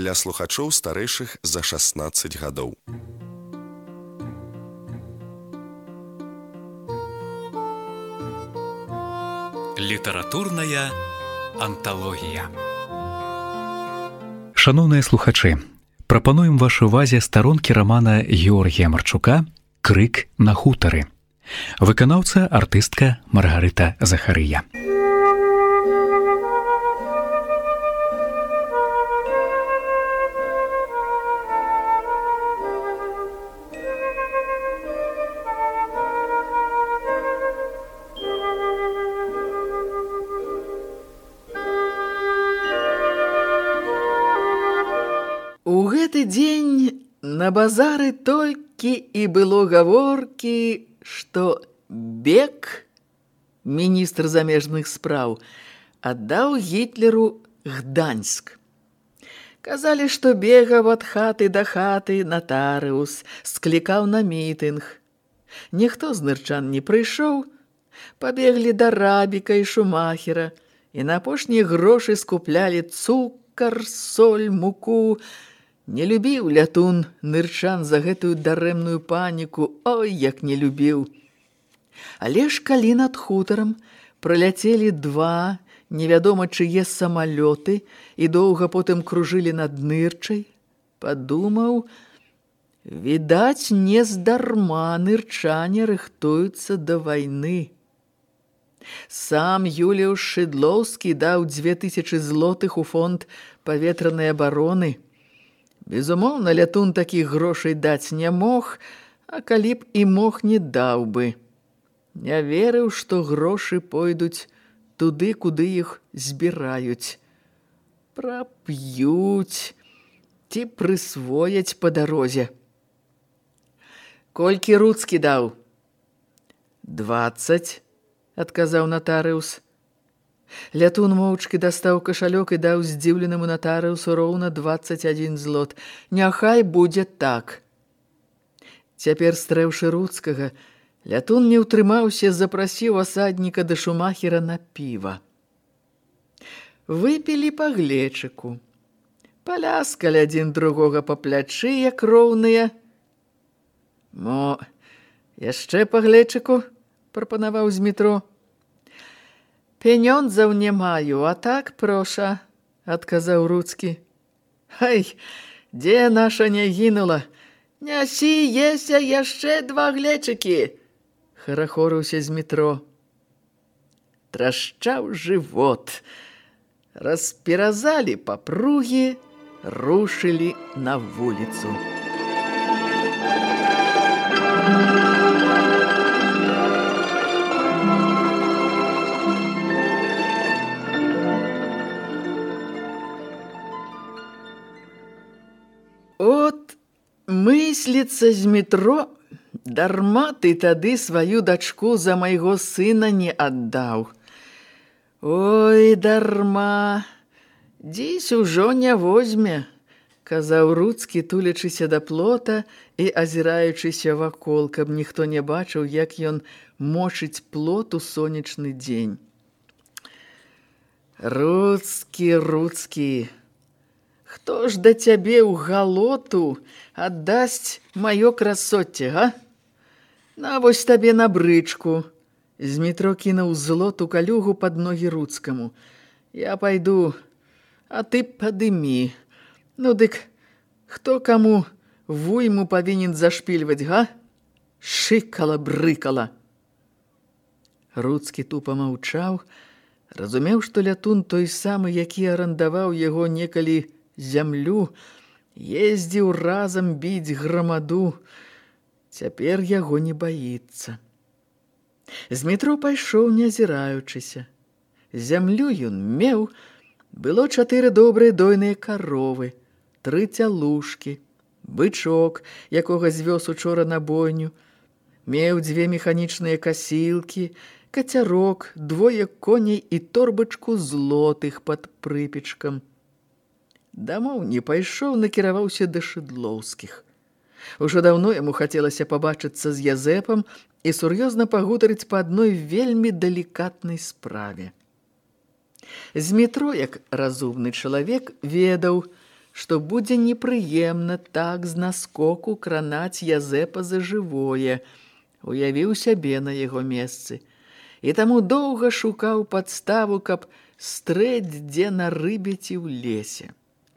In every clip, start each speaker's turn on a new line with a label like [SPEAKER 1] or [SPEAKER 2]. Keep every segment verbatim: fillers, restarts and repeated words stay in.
[SPEAKER 1] для слухачоў старэйшых за шаснаццаць гадоў.
[SPEAKER 2] Літаратурная анталогія.
[SPEAKER 3] Шаноўныя слухачы, прапануем вашай увазе старонкі рамана Георгія Марчука «Крык на хутары». Выканаўца артыстка Маргарыта Захарыя.
[SPEAKER 4] У гэты дзень на базары толькі і было гаворкі, што Бек, міністр замежных спраў, аддаў Гітлеру Гданьск. Казалі, што бегаў ад хаты да хаты натарыус, склікаў на мітынг. Ніхто з нырчан не прыйшоў, пабеглі да Рабіка і Шумахера, і на апошнія грошы скуплялі цукар, соль, муку. Не любіў Лятун нырчан за гэтую дарэмную паніку, ой, як не любіў. Але ж калі над хутарам праляцелі два невядома чые самалёты і доўга потым кружылі над нырчай, падумаў, відаць, не здарма нырчане рыхтуюцца да вайны. Сам Юліуш Шыдлоўскі даў дзве тысячы злотых у фонд паветранай абароны. Безумоўна, Лятун такіх грошай даць не мог, а калі б і мог, не даў бы. Не верыў, што грошы пойдуць туды, куды іх збіраюць. Прап'юць ці прысвояць па дарозе. Колькі Руцкі даў? Дваццаць, адказаў натарыус. Лятун моўчкі дастаў кашалёк і даў здзіўленаму натарыусу роўна дваццаць адзін злот. Няхай будзе так. Цяпер, стрэўшы Руцкага, Лятун не ўтрымаўся, запрасіў асадніка да Шумахера на піва. Выпілі па глечыку. Паляскалі адзін другога па плячы, як роўныя. «Мо, яшчэ па глечыку?» – прапанаваў Змітро. «Пенёнзаў не маю, а так, проша», – адказаў Руцкі. «Хай, дзе наша не гінула? Нясі, еся яшчэ два глечыкі!» – харахорыўся Змітро. Трашчаў жывот. Расперазалі папругі, рушылі на вуліцу. От мысліцца Змітро, дарма ты тады сваю дачку за майго сына не аддаў. Ой, дарма, дзісь ужо не возьме, казаў Руцкі, тулячыся да плота і азіраючыся вакол, каб ніхто не бачыў, як ён мочыць плот у сонечны дзень. Руцкі, Руцкі, хто ж да цябе ў галоту аддасць маё красоцце, га? На вось табе на брычку. Змітро кінуў злот у калюгу пад ногі Руцкаму. Я пайду, а ты падымі. Ну дык, хто каму вуйму павінен зашпільваць, га? Шыкала-брыкала. Руцкі тупа маўчаў, разумеў, што Лятун той самы, які арандаваў яго некалі зямлю, ездзіў разам біць грамаду. Цяпер яго не баіцца. Змітро пайшоў, не азіраючыся. Зямлю ён меў, было чатыры добрыя дойныя каровы, тры цялушкі, бычок, якога звёз учора на бойню, меў дзве механічныя касілкі, кацярок, двое коней і торбачку злотых пад прыпечкам. Дамоў не пайшоў, накіраваўся да Шыдлоўскіх. Ужо даўно яму хацелася пабачыцца з Язэпам і сур'ёзна пагутарыць па адной вельмі далікатнай справе. Змітро, як разумны чалавек, ведаў, што будзе непрыемна так з наскоку кранаць Язэпа за жывое, уявіў сябе на яго месцы, і таму доўга шукаў падставу, каб стрэць дзе на рыбеці ў лесе.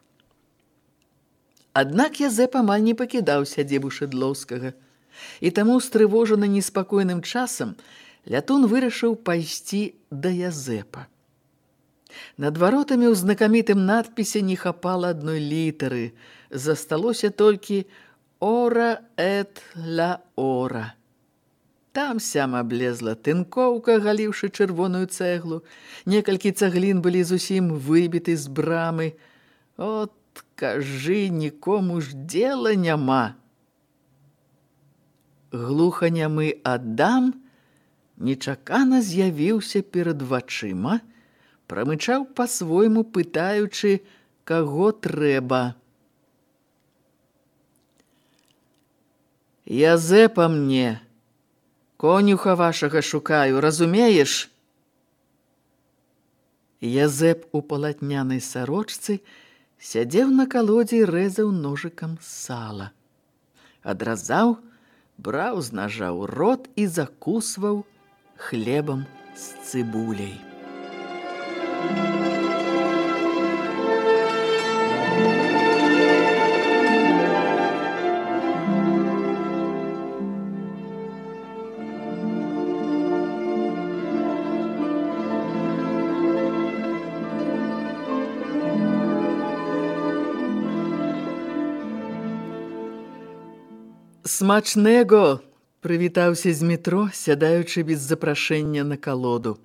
[SPEAKER 4] Аднак Язэп амаль не пакідаў сядзебу Шыдлоўскага, і таму стрывожаны неспакойным часам Лятун вырашыў пайсці да Язэпа. Над варотамі ў знакамітым надпісе не хапала адной літары, засталося толькі «Ора эт ля ора». Там-сям аблезла тынкоўка, галіўшы чырвоную цэглу, некалькі цаглін былі зусім выбіты з брамы. От, кажы, нікому ж дзела няма. Глуханямы Адам нечакана з'явіўся перад вачыма, прамычаў па-свойму, пытаючы, каго трэба. «Язэпа мне, конюха вашага шукаю, разумееш?» Язэп у палатнянай сарочцы сядзеў на калодзе і рэзаў ножыкам сала. Адразаў, браў з нажа ў рот і закусваў хлебам з цыбуляй. «Смачнего!» – прывітаўся з метро, сядаючы без запрашэння на калоду.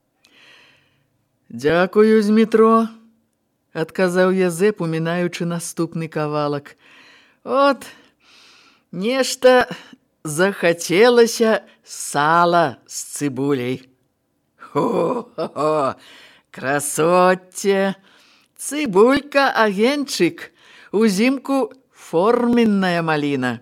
[SPEAKER 4] «Дзякую, з метро!» – адказаў Язэп, умінаючы наступны кавалак. «От, нешта захацелася сала з цыбуляй. Хо-хо-хо, красотце! Цыбулька, агенчык, узімку форменная маліна.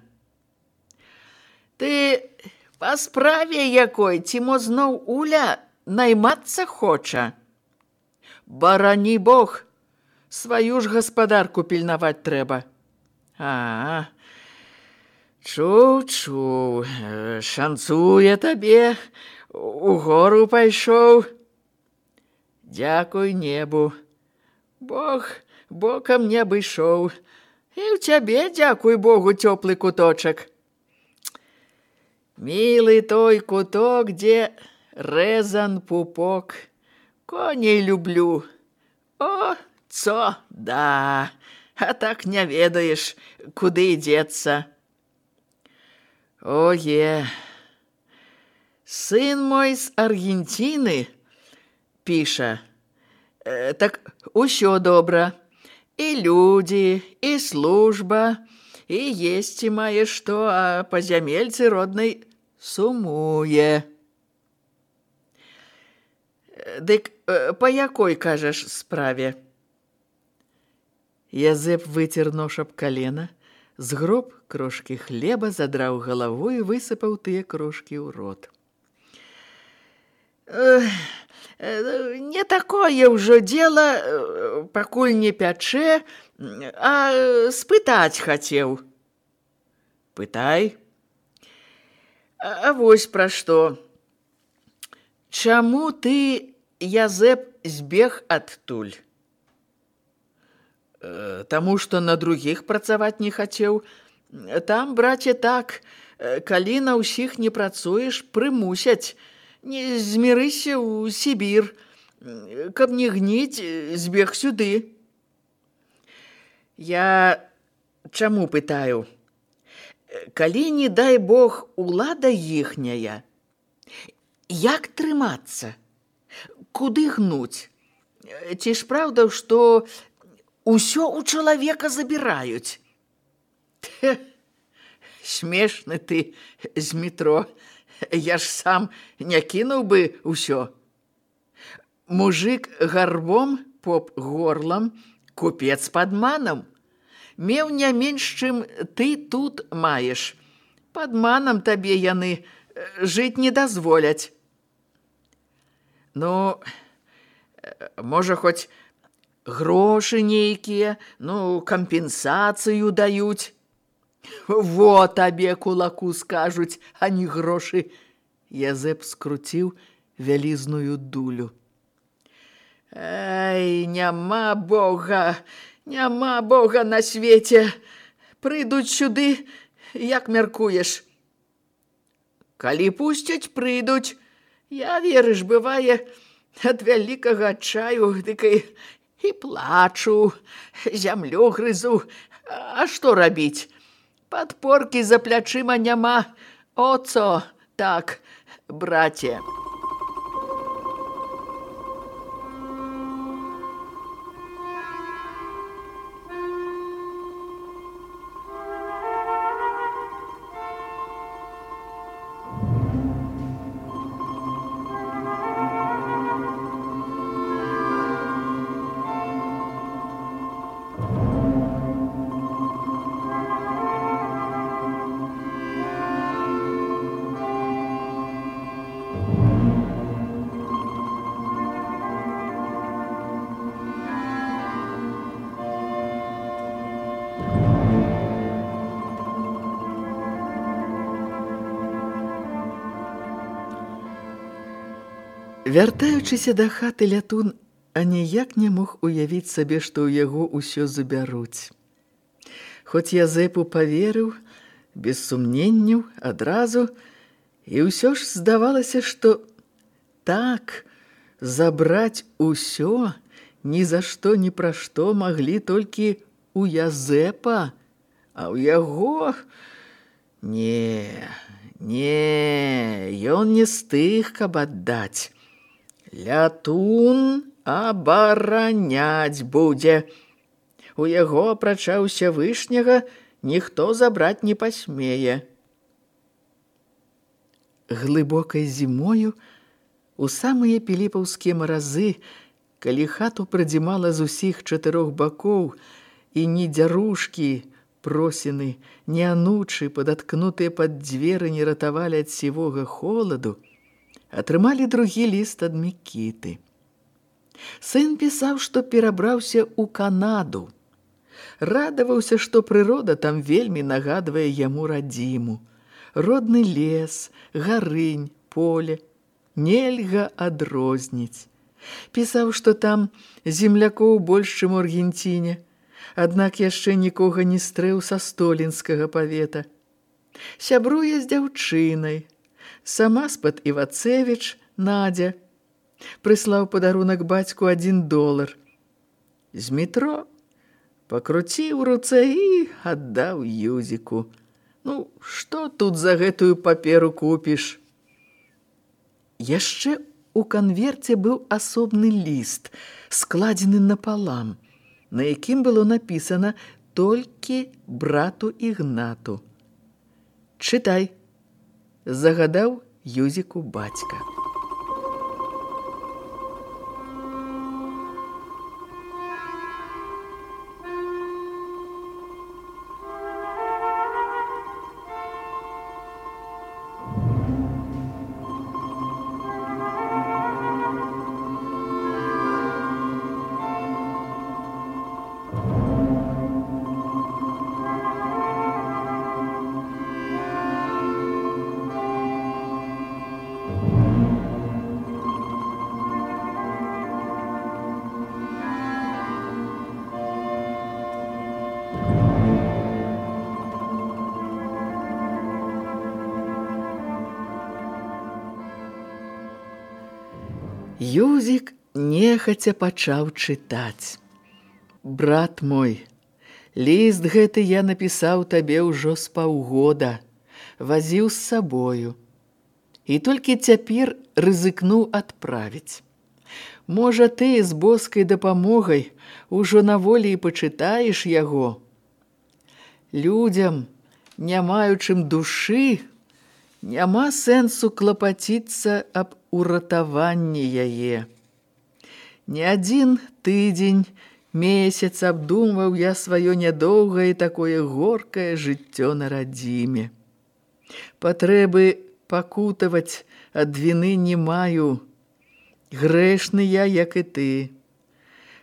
[SPEAKER 4] Ты па справе якой, ці мо зноў Уля наймацца хоча? Барані Бог, сваю ж гаспадарку пільнаваць трэба». «А, чуў, чуў, шанцуе табе, у гору пайшоў. Дзякуй небу, Бог бокам не абышоў, і ў цябе, дзякуй Богу, цёплы куточак. Мілы той куток, дзе рэзан пупок, коней люблю. О, цо, да, а так не ведаеш, куды ідзецца. Ое, сын мой з Аргенціны піша, так усё добра, і людзі, і служба, і есці мае што, а па зямельцы роднай сумуе. Дык па якой, кажаш, справе?» Язэп выцер нож аб калена, згроб крошкі хлеба, задраў галаву і высыпаў тыя крошкі ў рот. «Не такое ўжо дзела, пакуль не пячэ, а спытаць хацеў». «Пытай». «А вось пра што. Чаму ты, Язэп, збег адтуль?» «Таму, што на другіх працаваць не хацеў. Там, браце, так, калі на ўсіх не працуеш, прымусяць. Не змірыся ў Сібір. Каб не гніць, збег сюды». «Я чаму пытаю? Калі, не дай Бог, улада іхняя, як трымацца? Куды гнуць? Ці ж праўда, што усё ў чалавека забіраюць?» «Смешны ты, з метро. Я ж сам не кінуў бы ўсё. Мужик гарбом, поп горлам, купец падманам. Меў не менш, чым ты тут маеш. Падманам табе яны жыць не дазволяць. Ну, можа, хоць грошы нейкія, ну, кампенсацыю даюць. Во табе кулаку скажуць, а не грошы. Язэп скруціў вялізную дулю. Ай, няма Бога, няма Бога на свеце. Прыйдуць сюды, як мяркуеш? Калі пусцяць, прыйдуць. Я, верыш, бывае, ад вялікага адчаю, дык і, і плачу, зямлю грызу. А што рабіць? Падпоркі за плячыма няма. Оцо, так, браце. Вяртаючыся да хаты, Лятун аніяк не мог уявіць сабе, што ў яго ўсё забяруць. Хоць Язэпу паверыў, без сумненняў, адразу, і ўсё ж здавалася, што так забраць усё ні за што, ні пра што маглі толькі у Язэпа, а ў яго... Не, не, ён не з тых, каб аддаць. Лятун абараняць будзе. У яго, апрача ўсявышняга, ніхто забраць не пасмее. Глыбокай зімою, у самыя піліпаўскія маразы, калі хату прыдзімала з усіх чатырох бакоў, і ні дзярушкі, просіны, ні анучы, падаткнутыя пад дзверы, не ратавалі ад сівога холаду, атрымалі другі ліст ад Мікіты. Сын пісаў, што перабраўся ў Канаду. Радаваўся, што прырода там вельмі нагадвае яму радзіму. Родны лес, гарынь, поле. Нельга адрозніць. Пісаў, што там землякоў больш, чым у Аргенціне. Аднак яшчэ нікога не стрэў са столінскага павета. Сябруе з дзяўчынай. Сама з-пад Івацевіч, Надзя, прыслаў падарунак бацьку адзін долар. З метро пакруціў у руцэ і аддаў Юзіку. Ну, што тут за гэтую паперу купіш? Яшчэ у канверце быў асобны ліст, складзены напалам, на якім было напісана толькі брату Ігнату. Чытай. Загадаў Юзіку бацька. Юзік нехаця пачаў чытаць. Брат мой, ліст гэты я напісаў табе ўжо з паўгода, вазіў з сабою. І толькі цяпер рызыкнуў адправіць. Можа, ты з боскай дапамогай ужо на волі і пачытаеш яго. Людзям, не маючым душы, няма сэнсу клапаціцца аб уратаванні яе. Не адзін тыдзень, месяц абдумваў я сваё нядоўгае такое горкае жыццё на радзіме. Патрэбы пакутаваць ад віны не маю. Грэшны я, як і ты.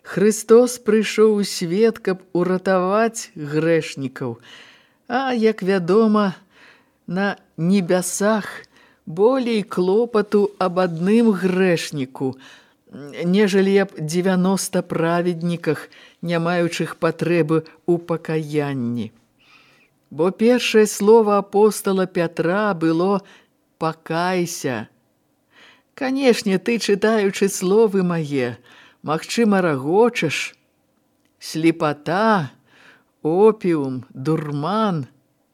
[SPEAKER 4] Христос прыйшоў у свет, каб уратаваць грэшнікаў. А, як вядома, на небясах болей клопату аб адным грэшніку, нежели аб дзевяноста праведніках, не маючых патрэбы ў пакаянні. Бо першае слово апостола Пятра было «пакайся». Канешне, ты, чытаючы словы мае, магчыма, рагочаш. Слепата, опіум, дурман.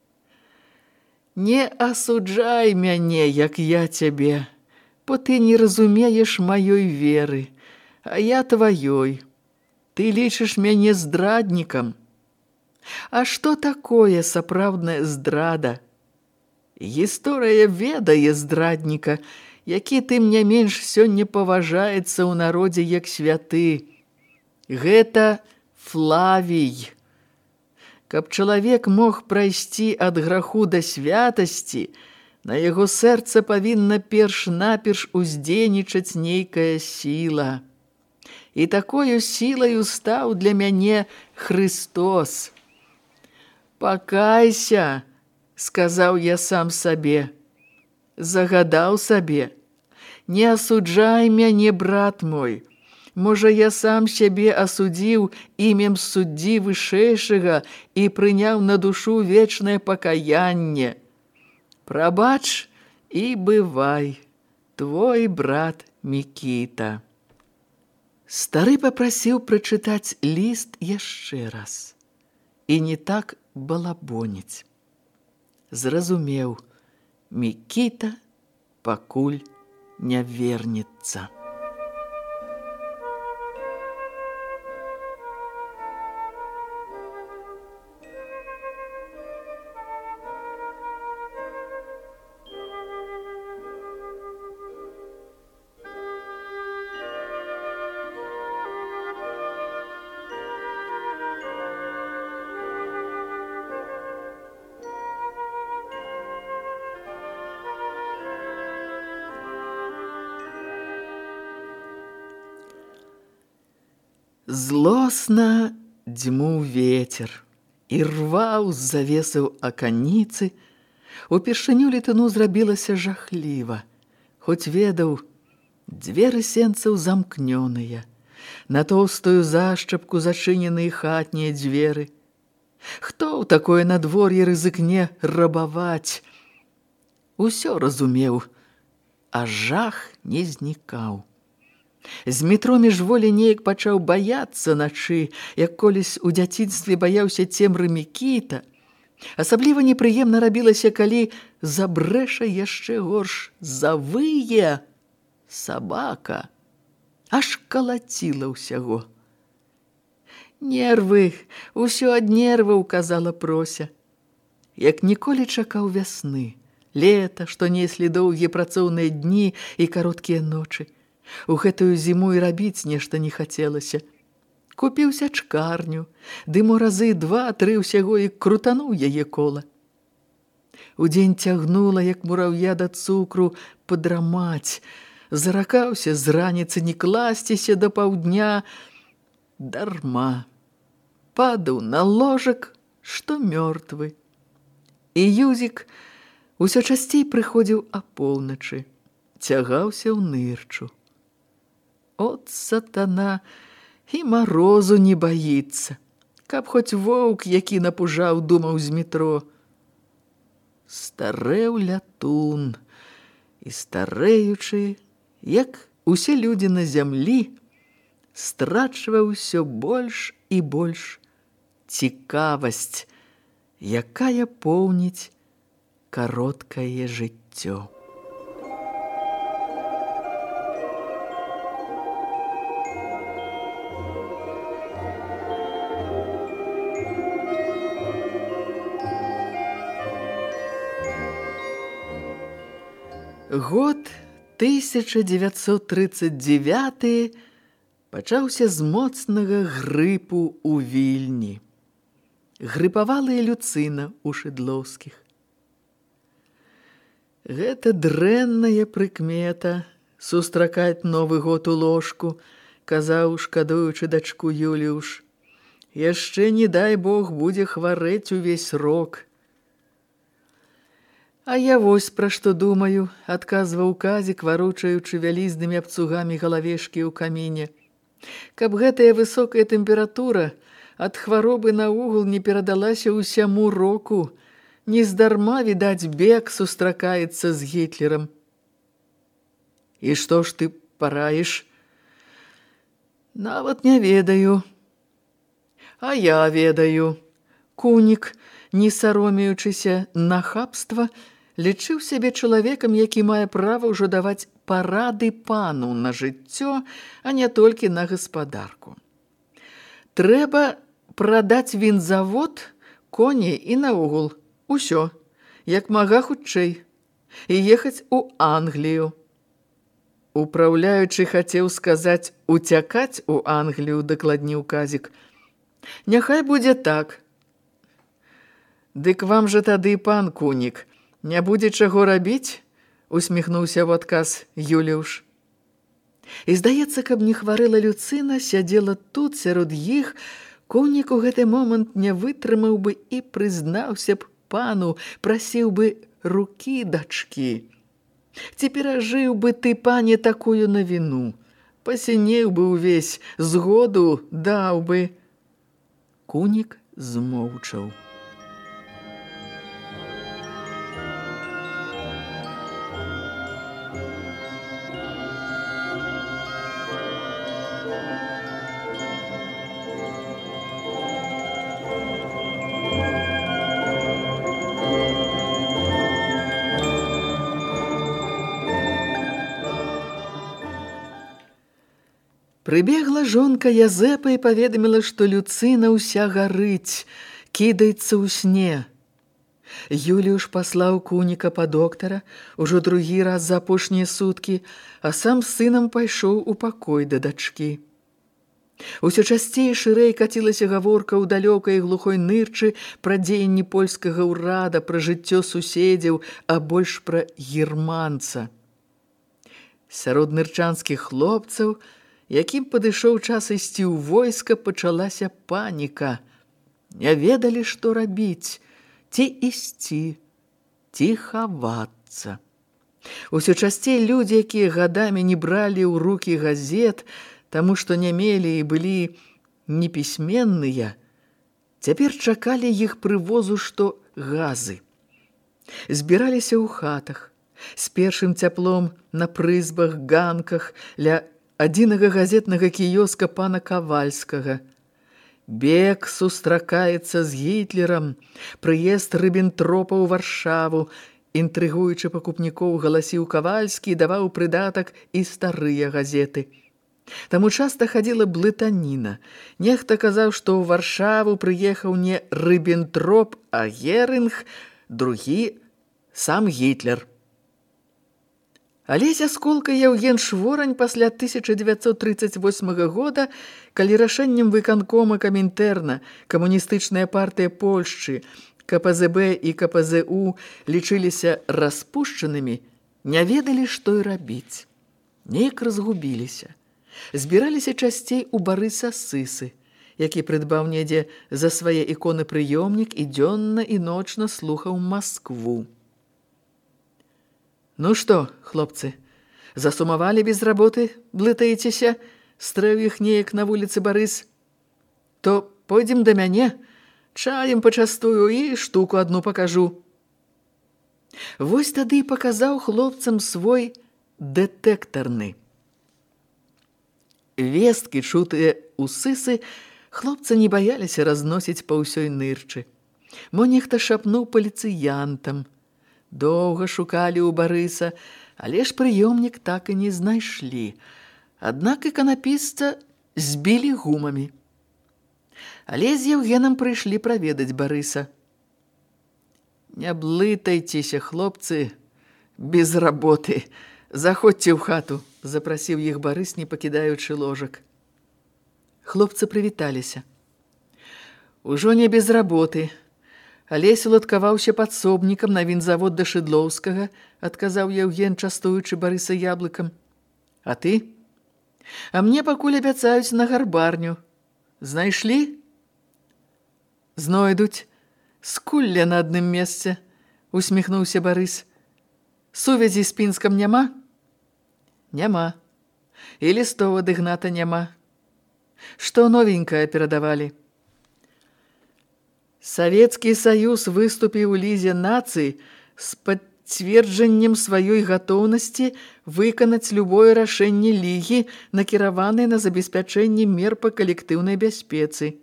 [SPEAKER 4] Не асуджай мяне, як я цябе, бо ты не разумееш маёй веры, а я тваёй. Ты лічыш мяне здраднікам. А што такое сапраўдная здрада? Гісторыя ведае здрадніка, які тым не менш сёння паважаецца ў народзе як святы. Гэта Флавій. Каб чалавек мог прайсці ад граху да святасці, на яго сэрца павінна перш-наперш уздзейнічаць нейкая сіла. І такою сілаю стаў для мяне Христос. «Пакайся», – сказаў я сам сабе, загадаў сабе, «не асуджай мяне, брат мой, можа, я сам сябе асудзіў імем суддзі вышэйшага і прыняў на душу вечнае пакаянне. Прабач і бывай, твой брат Мікіта». Стары папрасіў прачытаць ліст яшчэ раз і не так балабоніць. Зразумеў, Мікіта пакуль не вернецца. Злосна дзьмуў вецер і рваў з завесаў аканіцы. Упершыню летуну зрабілася жахліва, хоць ведаў, дзверы сенцаў замкнёныя, на тоўстую зашчапку зачыненыя хатнія дзверы. Хто ў такое надвор'е рызыкне рабаваць? Усё разумеў, а жах не знікаў. З метро міжволі неяк пачаў баяцца начы, як колісь у дзяцінстве баяўся цемры Мікіта. Асабліва непрыемна рабілася, калі забрэша яшчэ горш, завые сабака. Аж калаціла ўсяго. «Нервы, усё ад нерваў», – казала Прося. Як ніколі чакаў вясны, лета, што неслі доўгія працоўныя дні і кароткія ночы. У гэтую зіму і рабіць нешта не хацелася. Купіў сячкарню, ды мо разы два-тры ўсяго і крутануў яе кола. Удзень цягнула, як мураўя да цукру, падрамаць. Заракаўся з раніцы не класціся да паўдня. Дарма. Падаў на ложак, што мёртвы. І Юзік усё часцей прыходзіў апоўначы, цягаўся ў нырчу. От сатана, і марозу не баіцца, каб хоць воўк, які напужаў, думаў з метро. Старэў лятун, і старэючы, як усе людзі на зямлі, страчваў усё больш і больш цікавасць, якая поўніць кароткае жыццё. Год тысяча дзевяцьсот трыццаць дзевяты пачаўся з моцнага грыпу ў Вільні. Грыпавала і Люцына ў Шыдлоўскіх. Гэта дрэнная прыкмета сустракаць Новы год у ложку, казаў, шкадуючы дачку Юліуш. Яшчэ, не дай Бог, будзе хварэць увесь рок. А я вось пра што думаю, адказваў Казік, варочаючы вялізнымі абцугамі галавешкі ў каміне. Каб гэтая высокая тэмпература ад хваробы наогул не перадалася ўсяму року, нездарма, відаць, Бек сустракаецца з Гітлерам. І што ж ты параіш? Нават не ведаю. А я ведаю. Кунік, не саромеючыся нахабства, лічыў сябе чалавекам, які мае права ўжо даваць парады пану на жыццё, а не толькі на гаспадарку. Трэба прадаць вінзавод, коней і наогул. Усё, як мага хутчэй, і ехаць у Англію. Упраўляючы хацеў сказаць «уцякаць у Англію», дакладніў Казік. Няхай будзе так. Дык вам жа тады, пан Кунік, не будзе чаго рабіць? Усміхнуўся ў адказ Юліуш. І, здаецца, каб не хварэла Люцына, сядзела тут, сярод іх, Кунік у гэты момант не вытрымаў бы і прызнаўся б пану, прасіў бы рукі дачкі. Ці перажыў бы ты, пане, такую навіну? Пасінеў бы ўвесь, згоду даў бы. Кунік змоўчаў. Прыбегла жонка Язэпа і паведаміла, што Люцына ўся гарыць, кідаецца ў сне. Юліуш паслаў Куніка па доктара ужо другі раз за апошнія суткі, а сам з сынам пайшоў у пакой да дачкі. Усё часцей шырэй кацілася гаворка ў далёкай глухой нырчы пра дзеянні польскага ўрада, пра жыццё суседзяў, а больш пра германца. Сярод нырчанскіх хлопцаў, якім падышоў час ісці ў войска, пачалася паніка. Не ведалі, што рабіць, ці ісці, ці хавацца. Усё часцей людзі, якія гадамі не бралі ў рукі газет, таму што не мелі і былі непісьменныя, цяпер чакалі іх прывозу, што газы. Збіраліся ў хатах, з першым цяплом на прызбах, ганках, ля адзінага газетнага кіёска пана Кавальскага. Бек сустракаецца з Гітлерам, прыезд Рыббентропа ў Варшаву, інтрыгуючы пакупнікоў, галасіў Кавальскі і даваў прыдатак і старыя газеты. Таму часта хадзіла блытаніна. Нехта казаў, што ў Варшаву прыехаў не Рыббентроп, а Герынг, другі сам Гітлер. Алесь Асколка і Яўген Шворань пасля тысяча дзевяцьсот трыццаць восьмага года, калі рашэннем выканкома Камінтэрна камуністычная партыя Польшчы, ка пэ зэ бэ і ка пэ зэ у лічыліся распушчанымі, не ведалі, што і рабіць. Нейк разгубіліся. Збіраліся часцей у Барыса Сысы, які прыдбаў недзе за свае іконы прыёмнік і дзённа і ночна слухаў Маскву. «Ну што, хлопцы, засумавалі без работы, блытаецеся?» – стрэў іх неяк на вуліцы Барыс. «То пойдзем да мяне, чаем пачастую і штуку адну пакажу». Вось тады і паказаў хлопцам свой дэтэктарны. Весткі, чутыя ў Сысы, хлопцы не баяліся разносіць па ўсёй нырчы. Мо нехта шапнуў паліцыянтам. Доўга шукалі ў Барыса, але ж прыёмнік так і не знайшлі. Аднак іканапісца збілі гумамі. Але з Яўгенам прыйшлі праведаць Барыса. «Не блытайцеся, хлопцы, без работы. Заходзьце ў хату», – запрасіў іх Барыс, не пакідаючы ложак. Хлопцы прывіталіся. «Ужо не без работы. Алесь уладкаваўся падсобнікам на вінзавод да Шыдлоўскага», – адказаў Яўген, частуючы Барыса яблыкам. «А ты?» А мне пакуль абяцаюць на гарбарню. Знайшлі? Знойдуць. Скулля на адным месцы, усміхнуўся Барыс. Сувязі з Пінскам няма? Няма. І лістов ад Ігната няма. Што новенькае перадавалі? Савецкі Саюз выступіў у Лізе нацый з пацверджаннем сваёй гатоўнасці выканаць любое рашэнне Лігі, накіраванае на забеспячэнне мер па калектыўнай бяспецы.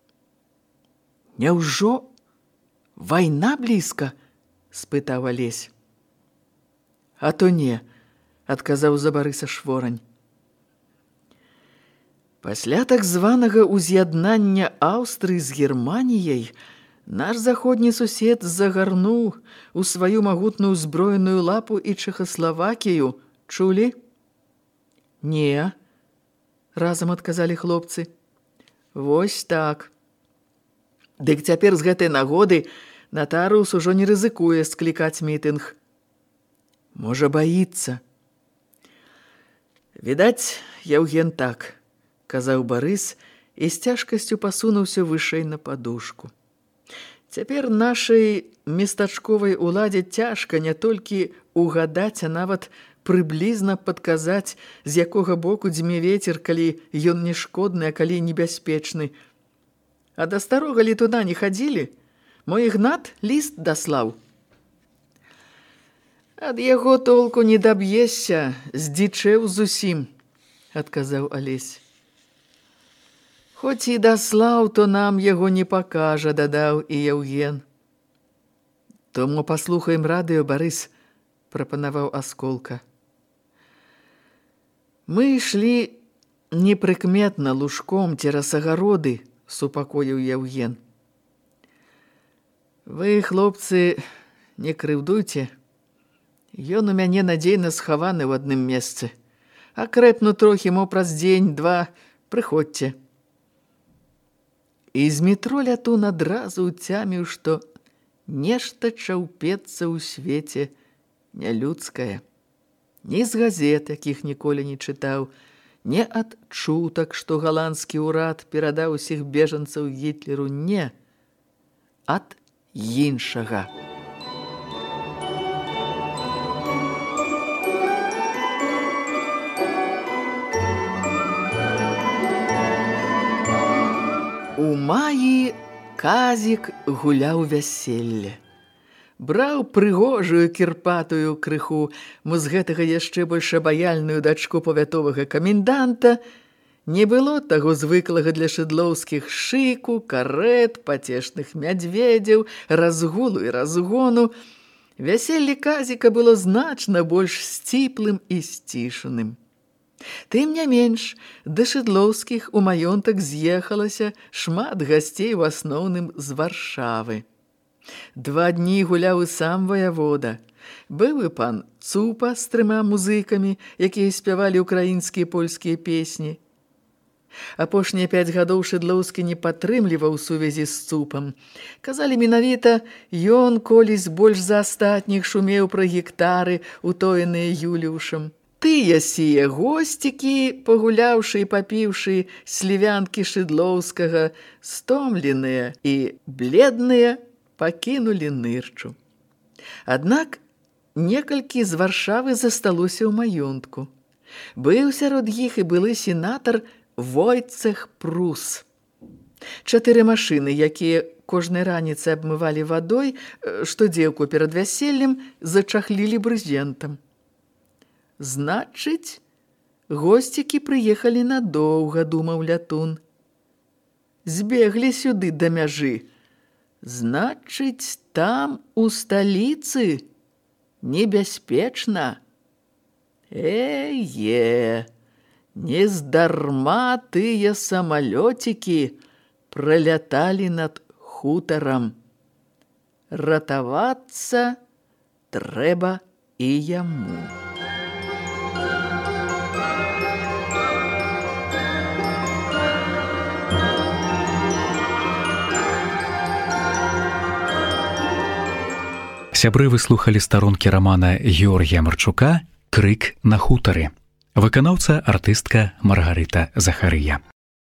[SPEAKER 4] Няўжо вайна блізка? Спытаў Алесь. А то не, адказаў за Барыса Шворань. Пасля так званага ўз'яднання Аўстрыі з Германіяй наш заходні сусед загарнуў у сваю магутную зброеную лапу і Чэхаславакію. Чулі? Не, разам адказалі хлопцы. Вось так. Дык цяпер з гэтай нагоды натарыус ужо не рызыкуе склікаць мітынг. Можа, баіцца. Відаць, Яўген так, казаў Барыс і з цяжкасцю пасунуўся вышэй на падушку. Цяпер нашай местачковай уладзе цяжка не толькі угадаць, а нават прыблізна падказаць, з якога боку дзьме вецер, калі ён не шкодны, а калі небяспечны. А да старога летуна не хадзілі? Мой Ігнат ліст даслаў. Ад яго толку не даб'ешся, здзічэў зусім, адказаў Алесь. Хоць і даслаў, то нам яго не пакажа, дадаў і Яўген. То мо паслухаем радыё, Барыс, прапанаваў Асколка. Мы ішлі непрыкметна лужком цераз агароды, супакоіў Яўген. Вы, хлопцы, не крыўдуйце. Ён у мяне надзейна схаваны ў адным месцы. А крэпну трохі, мо праз дзень-два, прыходзьце. І з метро Лятун адразу ўцяміў, што нешта чаўпецца ў свеце нялюдскае. Ні з газет, якіх ніколі не чытаў, не ад чутак, што галандскі ўрад перадаў усіх бежанцаў Гітлеру, не, ад іншага. У маі Казік гуляў вяселле. Браў прыгожую кірпатую крыху, мо з гэтага яшчэ больш абаяльную дачку павятовага каменданта. Не было таго звыклага для шыдлоўскіх шыку, карэт, пацешных мядзведзяў, разгулу і разгону. Вяселле Казіка было значна больш сціплым і сцішаным. Тым не менш, да шыдлоўскіх у маёнтак з'ехалася шмат гасцей, у асноўным з Варшавы. Два дні гуляў і сам ваявода. Быў і пан Цупа з трыма музыкамі, якія спявалі ўкраінскія і польскія песні. Апошнія пяць гадоў Шыдлоўскі не падтрымліваў сувязі з Цупам. Казалі менавіта, ён колісь больш за астатніх шумеў пра гектары, утоеныя Юліушам. Тыя сія госцікі, пагуляўшы і папіўшы слівянкі Шыдлоўскага, стомленыя і бледныя, пакінулі нырчу. Аднак некалькі з Варшавы засталося ў маёнтку. Быў сярод іх і былы сенатар Войцэх Прус. Чатыры машыны, якія кожнай раніцы абмывалі вадой, штодзеўку перад вяселлем зачахлілі брызентам. Значыць, госцікі прыехалі надоўга, думаў Лятун. Збеглі сюды да мяжы. Значыць, там, у сталіцы, небяспечна. Э-е, нездарма тыя самалёцікі праляталі над хутарам. Ратавацца трэба і яму.
[SPEAKER 3] Сябры выслухалі старонкі рамана Георгія Марчука «Крык на хутары». Выканаўца артыстка Маргарыта Захарыя.